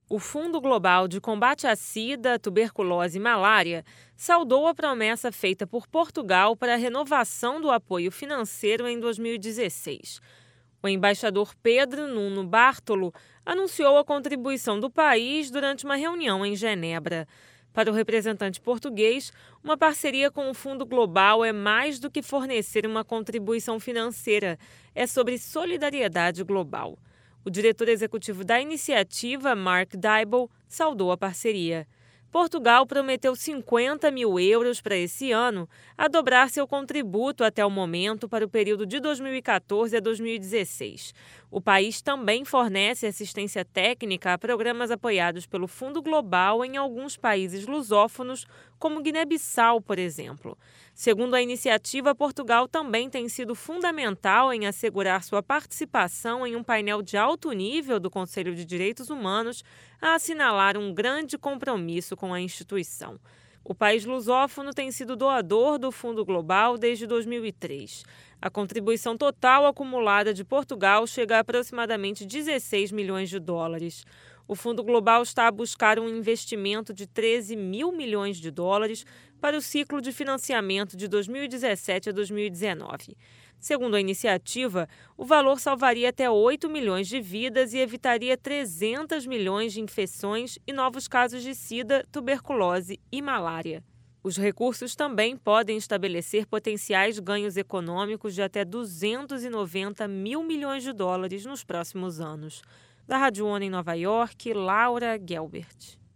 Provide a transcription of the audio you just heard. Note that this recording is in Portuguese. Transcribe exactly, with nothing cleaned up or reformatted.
O Fundo Global de Combate à Sida, Tuberculose e Malária saudou a promessa feita por Portugal para a renovação do apoio financeiro em dois mil e dezesseis. O embaixador Pedro Nuno Bartolo anunciou a contribuição do país durante uma reunião em Genebra. Para o representante português, uma parceria com o Fundo Global é mais do que fornecer uma contribuição financeira, é sobre solidariedade global. O diretor executivo da iniciativa, Mark Dybul, saudou a parceria. Portugal prometeu cinquenta mil euros para esse ano, a dobrar seu contributo até o momento para o período de dois mil e quatorze a dois mil e dezesseis. O país também fornece assistência técnica a programas apoiados pelo Fundo Global em alguns países lusófonos, como Guiné-Bissau, por exemplo. Segundo a iniciativa, Portugal também tem sido fundamental em assegurar sua participação em um painel de alto nível do Conselho de Direitos Humanos a assinalar um grande compromisso com a instituição. O país lusófono tem sido doador do Fundo Global desde dois mil e três. A contribuição total acumulada de Portugal chega a aproximadamente dezesseis milhões de dólares. O Fundo Global está a buscar um investimento de treze mil milhões de dólares para o ciclo de financiamento de dois mil e dezessete a dois mil e dezenove. Segundo a iniciativa, o valor salvaria até oito milhões de vidas e evitaria trezentos milhões de infecções e novos casos de sida, tuberculose e malária. Os recursos também podem estabelecer potenciais ganhos econômicos de até duzentos e noventa mil milhões de dólares nos próximos anos. Da Rádio ONU em Nova York, Laura Gelbert.